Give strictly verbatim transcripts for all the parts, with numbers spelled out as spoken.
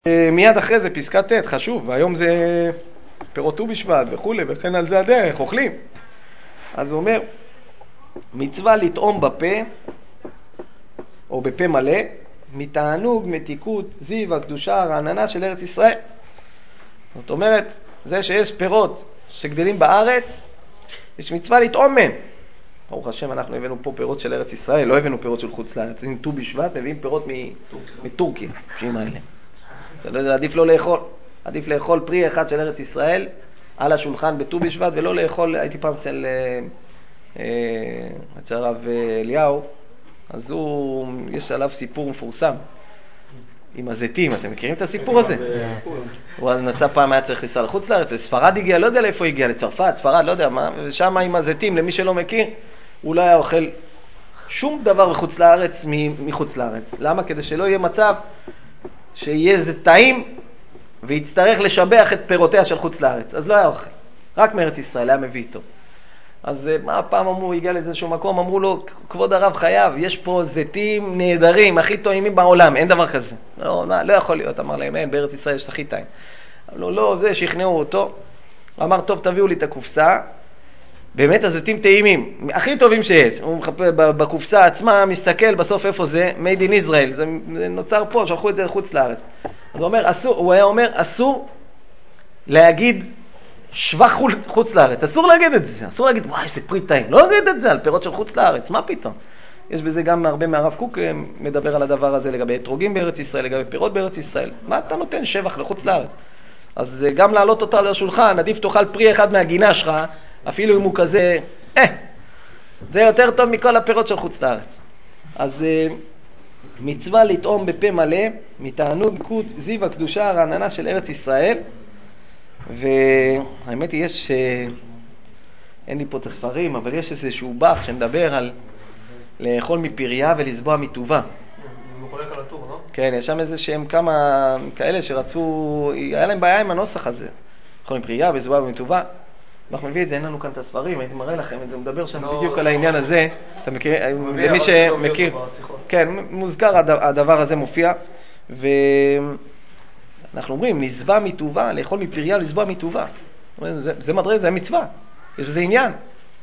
מיד אחרי זה פסקת ט' חשוב, והיום זה פירות ט"ו בשבט וכו', וכן על זה הדרך, אוכלים. אז הוא אומר, מצווה לטעום בפה, או בפה מלא, מתענוג, מתיקות, זיו, הקדושה, הרעננה של ארץ ישראל. זאת אומרת, זה שיש פירות שגדלים בארץ, יש מצווה לטעום מהם. ברוך השם, אנחנו הבאנו פה פירות של ארץ ישראל, לא הבאנו פירות של חוץ לארץ. עם ט"ו בשבט מביאים פירות מטורקיה, שיים האלה. זה לא, עדיף לא לאכול, עדיף לאכול פרי אחד של ארץ ישראל על השולחן בט"ו בשבט, ולא לאכול, הייתי פעם אצל, אה, אצל הרב אליהו, אז הוא, יש עליו סיפור מפורסם, עם הזיתים, אתם מכירים את הסיפור הזה? הוא נסע פעם, היה צריך לנסוע לחוץ לארץ, לספרד הגיע, לא יודע לאיפה הגיע, לצרפת, ספרד, לא יודע מה, ושם עם הזיתים, למי שלא מכיר, הוא לא היה אוכל שום דבר מחוץ לארץ, מחוץ לארץ. למה? כדי שלא יהיה מצב שיהיה איזה טעים ויצטרך לשבח את פירותיה של חוץ לארץ. אז לא היה אוכל, רק מארץ ישראל היה מביא איתו. אז מה פעם אמרו, הוא הגיע לאיזשהו מקום, אמרו לו, כבוד הרב חייב, יש פה זיתים נהדרים, הכי טעימים בעולם, אין דבר כזה. לא, לא, לא יכול להיות, אמר להם, אין, בארץ ישראל יש הכי טעים. אמרו, לא, זה, שכנעו אותו. הוא אמר, טוב, תביאו לי את הקופסה. באמת הזיתים טעימים, הכי טובים שיש. הוא מחפה בקופסה עצמה, מסתכל בסוף איפה זה, made in Israel, זה, זה נוצר פה, שלחו את זה לחוץ לארץ. אז הוא אומר, אסור, הוא היה אומר, אסור להגיד שבח חוץ לארץ, אסור להגיד את זה, אסור להגיד, וואי, זה פרי טעים, לא להגיד את זה על פירות של חוץ לארץ, מה פתאום? יש בזה גם הרבה מהרב קוק מדבר על הדבר הזה, לגבי אתרוגים בארץ ישראל, לגבי פירות בארץ ישראל. מה אתה נותן שבח לחוץ לארץ? אז גם להעלות אותה לשולחן, עדיף תאכל פרי אחד מהגינה שלך, אפילו אם הוא כזה, אה, זה יותר טוב מכל הפירות של חוץ לארץ. אז מצווה לטעום בפה מלא, מתענוג, קות, זיו, הקדושה, הרעננה של ארץ ישראל. והאמת היא, יש, אין לי פה את הספרים, אבל יש איזשהו בח שמדבר על לאכול מפריה ולסבוע מטובה. הוא חולק על הטור, לא? כן, יש שם איזה שהם כמה כאלה שרצו, היה להם בעיה עם הנוסח הזה. לאכול מפריה ולסבוע מטובה. אנחנו מביא את זה, אין לנו כאן את הספרים, הייתי מראה לכם את זה, הוא מדבר שם בדיוק על העניין הזה. אתה מכיר, למי שמכיר, כן, מוזכר הדבר הזה מופיע. ואנחנו אומרים, לסבוע מטובה, לאכול מפריה ולסבוע מטובה. זה מדרש, זה מצווה, יש בזה עניין.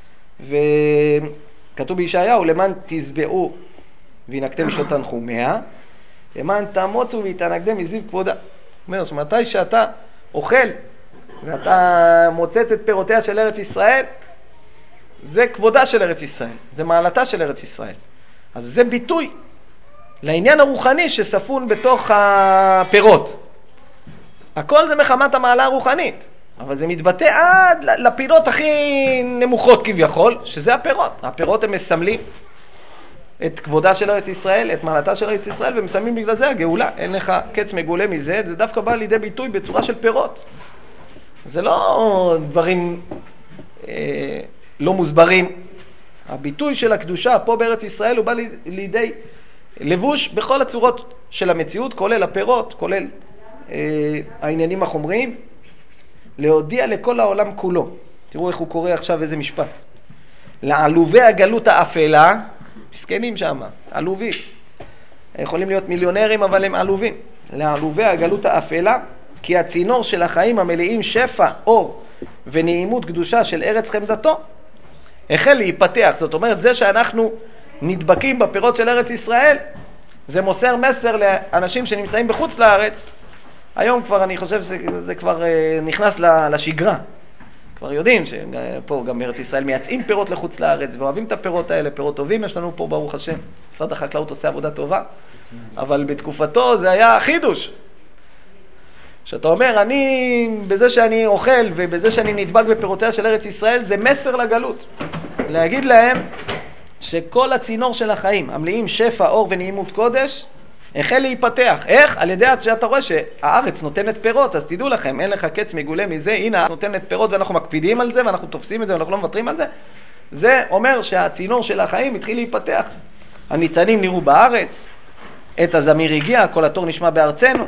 וכתוב בישעיהו, למען תשבעו וינקתם משעות תנחומיה, למען תמוצו והתענגתם מזיו כבודה. זאת אומרת, מתי שאתה אוכל ואתה מוצץ את פירותיה של ארץ ישראל, זה כבודה של ארץ ישראל, זה מעלתה של ארץ ישראל. אז זה ביטוי לעניין הרוחני שספון בתוך הפירות. הכל זה מחמת המעלה הרוחנית, אבל זה מתבטא עד לפירות הכי נמוכות כביכול, שזה הפירות. הפירות הם מסמלים את כבודה של ארץ ישראל, את מעלתה של ארץ ישראל, ומסמלים בגלל זה הגאולה. אין לך קץ מגולה מזה, זה דווקא בא לידי ביטוי בצורה של פירות. זה לא דברים אה, לא מוסברים. הביטוי של הקדושה פה בארץ ישראל הוא בא לידי לבוש בכל הצורות של המציאות, כולל הפירות, כולל אה, העניינים החומריים, להודיע לכל העולם כולו. תראו איך הוא קורא עכשיו איזה משפט. לעלובי הגלות האפלה, מסכנים שם, עלובים. יכולים להיות מיליונרים אבל הם עלובים. לעלובי הגלות האפלה, כי הצינור של החיים המלאים שפע, אור ונעימות קדושה של ארץ חמדתו, החל להיפתח. זאת אומרת, זה שאנחנו נדבקים בפירות של ארץ ישראל, זה מוסר מסר לאנשים שנמצאים בחוץ לארץ. היום כבר, אני חושב שזה כבר נכנס לשגרה. כבר יודעים שפה גם בארץ ישראל מייצאים פירות לחוץ לארץ, ואוהבים את הפירות האלה, פירות טובים יש לנו פה ברוך השם. משרד החקלאות עושה עבודה טובה, אבל בתקופתו זה היה חידוש. שאתה אומר, אני, בזה שאני אוכל ובזה שאני נדבק בפירותיה של ארץ ישראל, זה מסר לגלות. להגיד להם שכל הצינור של החיים, המלאים שפע, אור ונעימות קודש, החל להיפתח. איך? על ידי שאתה רואה שהארץ נותנת פירות, אז תדעו לכם, אין לך קץ מגולה מזה, הנה הארץ נותנת פירות ואנחנו מקפידים על זה ואנחנו תופסים את זה ואנחנו לא מוותרים על זה. זה אומר שהצינור של החיים התחיל להיפתח. הניצנים נראו בארץ, עת הזמיר הגיע, כל התור נשמע בארצנו.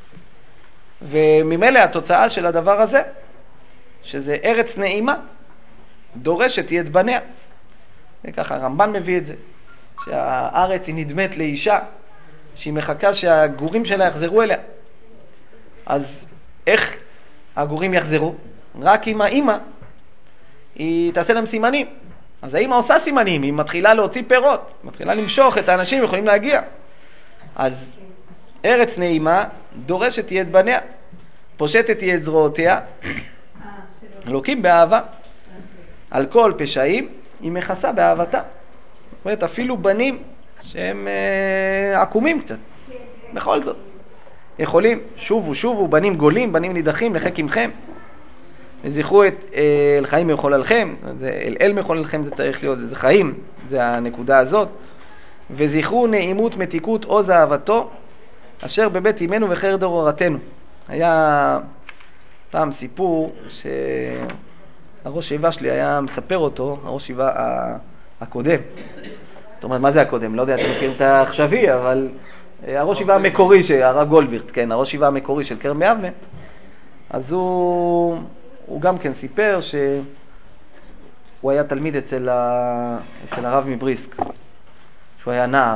וממילא התוצאה של הדבר הזה, שזה ארץ נעימה, דורשת היא את בניה. וככה הרמב"ן מביא את זה, שהארץ היא נדמת לאישה, שהיא מחכה שהגורים שלה יחזרו אליה. אז איך הגורים יחזרו? רק אם האמא, היא תעשה להם סימנים. אז האמא עושה סימנים, היא מתחילה להוציא פירות, מתחילה למשוך את האנשים, יכולים להגיע. אז ארץ נעימה דורשת תהיה את בניה, פושטת תהיה את זרועותיה, אלוקים באהבה. על כל פשעים היא מכסה באהבתה. זאת אומרת, אפילו בנים שהם אה, עקומים קצת, בכל זאת. יכולים, שובו, שובו, בנים גולים, בנים נידחים, לחק עמכם. וזכרו את אה, אל חיים מחוללכם, אל אל מחוללכם זה צריך להיות, זה חיים, זה הנקודה הזאת. וזכרו נעימות מתיקות עוז אהבתו, אשר בבית אמנו וחר דור הורתנו. היה פעם סיפור שהראש שיבה שלי היה מספר אותו, הראש שיבה הקודם. זאת אומרת, מה זה הקודם? לא יודע, אתם מכירים את העכשווי, אבל הראש שיבה המקורי, הרב גולדווירט, כן, הראש שיבה המקורי של כרם יבנה. אז הוא, הוא גם כן סיפר שהוא היה תלמיד אצל, ה, אצל הרב מבריסק, שהוא היה נער.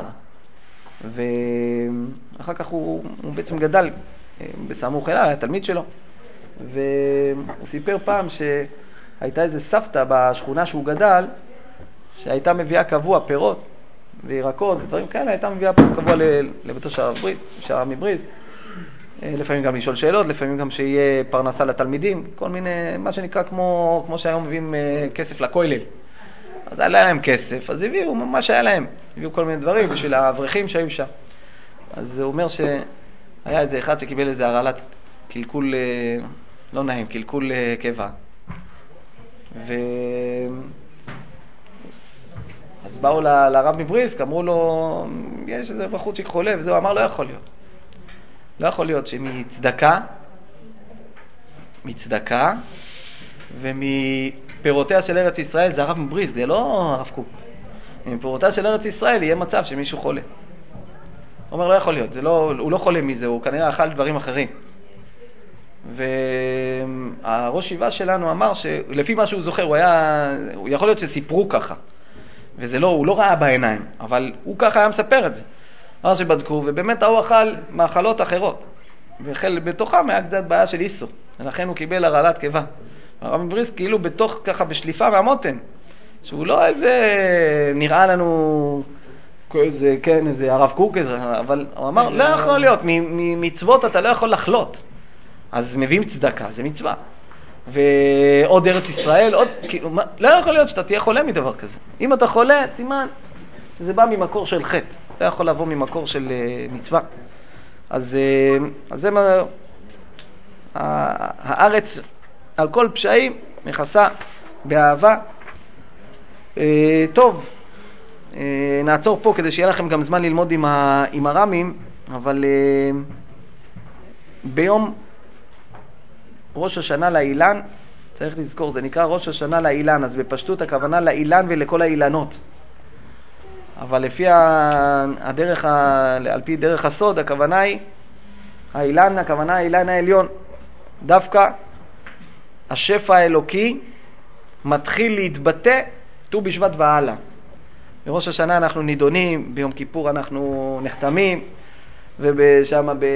ואחר כך הוא, הוא בעצם גדל בסמוך אליו, היה תלמיד שלו. והוא סיפר פעם שהייתה איזה סבתא בשכונה שהוא גדל, שהייתה מביאה קבוע פירות וירקות ודברים כאלה, הייתה מביאה קבוע לביתו של הרב מבריסק. לפעמים גם לשאול שאלות, לפעמים גם שיהיה פרנסה לתלמידים, כל מיני, מה שנקרא כמו, כמו שהיום מביאים כסף לכולל. אז היה להם כסף, אז הביאו מה שהיה להם, הביאו כל מיני דברים בשביל האברכים שהיו שם. אז הוא אומר שהיה איזה אחד שקיבל איזה הרעלת קלקול, לא נעים, קלקול קיבה. ו... אז באו ל... לרב מבריסק, אמרו לו, יש איזה בחורצ'יק חולה, וזהו, אמר, לא יכול להיות. לא יכול להיות שמצדקה, מצדקה, ומפירותיה של ארץ ישראל, זה הרב מבריסק, זה לא הרב קוק. מפירותיה של ארץ ישראל יהיה מצב שמישהו חולה. הוא אומר, לא יכול להיות, זה לא, הוא לא חולה מזה, הוא כנראה אכל דברים אחרים. והראש שיבה שלנו אמר שלפי מה שהוא זוכר, הוא היה, הוא יכול להיות שסיפרו ככה. וזה לא, הוא לא ראה בעיניים, אבל הוא ככה היה מספר את זה. אמר שבדקו, ובאמת הוא אכל מאכלות אחרות. וחל בתוכם היה קצת בעיה של איסו. ולכן הוא קיבל הרעלת קיבה. הרב מבריסק כאילו בתוך ככה בשליפה מהמותן. שהוא לא איזה, נראה לנו, איזה, כן, איזה הרב קוק, אבל הוא אמר, לא יכול להיות, ממצוות אתה לא יכול לחלות. אז מביאים צדקה, זה מצווה. ועוד ארץ ישראל, עוד, כאילו, מה, לא יכול להיות שאתה תהיה חולה מדבר כזה. אם אתה חולה, סימן שזה בא ממקור של חטא. לא יכול לבוא ממקור של uh, מצווה. אז, uh, אז זה מה, uh, הארץ על כל פשעים מכסה באהבה. Uh, טוב, uh, נעצור פה כדי שיהיה לכם גם זמן ללמוד עם, ה, עם הרמים, אבל uh, ביום ראש השנה לאילן, צריך לזכור, זה נקרא ראש השנה לאילן, אז בפשטות הכוונה לאילן ולכל האילנות. אבל לפי הדרך, על פי דרך הסוד, הכוונה היא, האילן, הכוונה האילן העליון. דווקא השפע האלוקי מתחיל להתבטא ט"ו בשבט והלאה. בראש השנה אנחנו נידונים, ביום כיפור אנחנו נחתמים, ושם ב...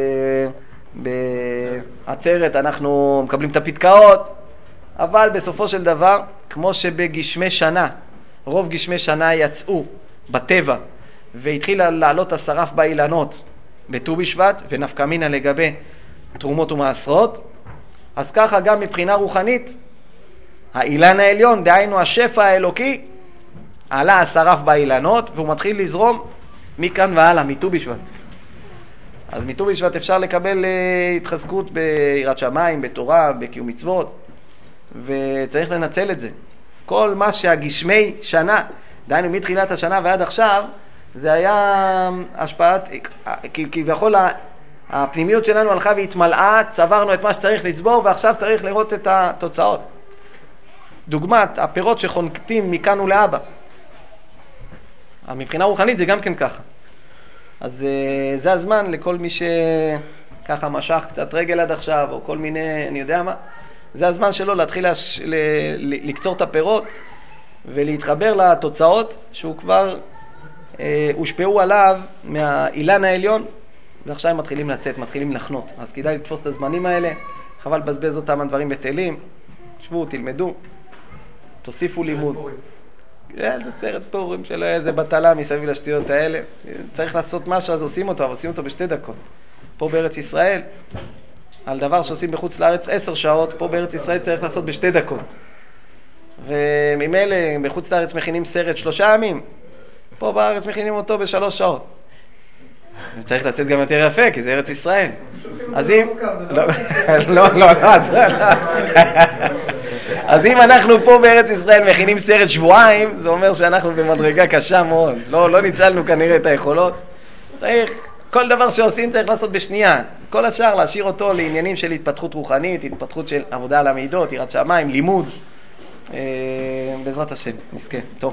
בעצרת אנחנו מקבלים את הפתקאות, אבל בסופו של דבר, כמו שבגשמי שנה, רוב גשמי שנה יצאו בטבע, והתחילה לעלות השרף באילנות בט"ו בשבט, ונפקא מינה לגבי תרומות ומעשרות, אז ככה גם מבחינה רוחנית, האילן העליון, דהיינו השפע האלוקי, עלה השרף באילנות, והוא מתחיל לזרום מכאן והלאה, מט"ו בשבט. אז מט"ו בשבט אפשר לקבל uh, התחזקות ביראת שמיים, בתורה, בקיום מצוות, וצריך לנצל את זה. כל מה שהגשמי שנה, דהיינו מתחילת השנה ועד עכשיו, זה היה השפעת, כביכול הפנימיות שלנו הלכה והתמלאה, צברנו את מה שצריך לצבור, ועכשיו צריך לראות את התוצאות. דוגמת הפירות שחונקתים מכאן ולאבא. מבחינה רוחנית זה גם כן ככה. אז uh, זה הזמן לכל מי שככה משך קצת רגל עד עכשיו, או כל מיני, אני יודע מה, זה הזמן שלו להתחיל לש... ל... ל... לקצור את הפירות, ולהתחבר לתוצאות שהוא כבר uh, הושפעו עליו מהאילן העליון, ועכשיו הם מתחילים לצאת, מתחילים לחנות. אז כדאי לתפוס את הזמנים האלה, חבל לבזבז אותם על דברים בטלים. שבו, תלמדו, תוסיפו לימוד. זה סרט פורים שלא יהיה איזה בטלה מסביב לשטויות האלה. צריך לעשות משהו, אז עושים אותו, אבל עושים אותו בשתי דקות. פה בארץ ישראל, על דבר שעושים בחוץ לארץ עשר שעות, פה בארץ ישראל צריך לעשות בשתי דקות. וממילא בחוץ לארץ מכינים סרט שלושה ימים, פה בארץ מכינים אותו בשלוש שעות. וצריך לצאת גם יותר יפה, כי זה ארץ ישראל. אז אם... לא, לא, לא. אז אם אנחנו פה בארץ ישראל מכינים סרט שבועיים, זה אומר שאנחנו במדרגה קשה מאוד. לא, לא ניצלנו כנראה את היכולות. צריך, כל דבר שעושים צריך לעשות בשנייה. כל השאר להשאיר אותו לעניינים של התפתחות רוחנית, התפתחות של עבודה על המידות, יראת שמיים, לימוד. בעזרת השם, נזכה. טוב.